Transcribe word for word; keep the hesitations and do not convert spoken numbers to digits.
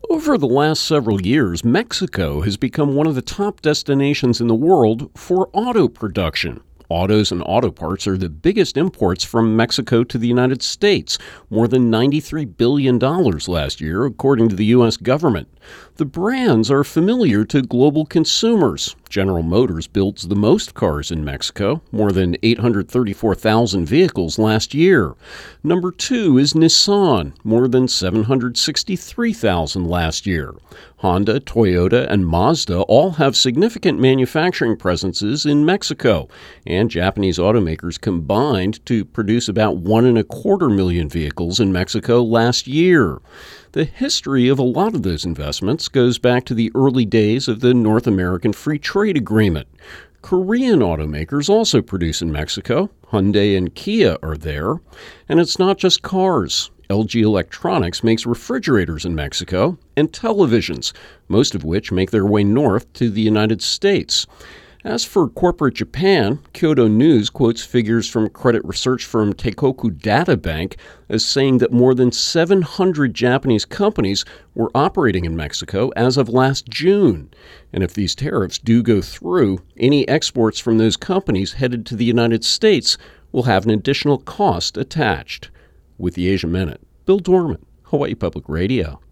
Over the last several years, Mexico has become one of the top destinations in the world for auto production. Autos and auto parts are the biggest imports from Mexico to the United States, more than ninety-three billion dollars last year, according to the U S government. The brands are familiar to global consumers. General Motors builds the most cars in Mexico, more than eight hundred thirty-four thousand vehicles last year. Number two is Nissan, more than seven hundred sixty-three thousand last year. Honda, Toyota, and Mazda all have significant manufacturing presences in Mexico, and Japanese automakers combined to produce about one and a quarter million vehicles in Mexico last year. The history of a lot of those investments goes back to the early days of the North American Free Trade Agreement. Korean automakers also produce in Mexico. Hyundai and Kia are there. And it's not just cars. L G Electronics makes refrigerators in Mexico and televisions, most of which make their way north to the United States. As for corporate Japan, Kyodo News quotes figures from credit research firm Teikoku Data Bank as saying that more than seven hundred Japanese companies were operating in Mexico as of last June. And if these tariffs do go through, any exports from those companies headed to the United States will have an additional cost attached. With the Asia Minute, Bill Dorman, Hawaii Public Radio.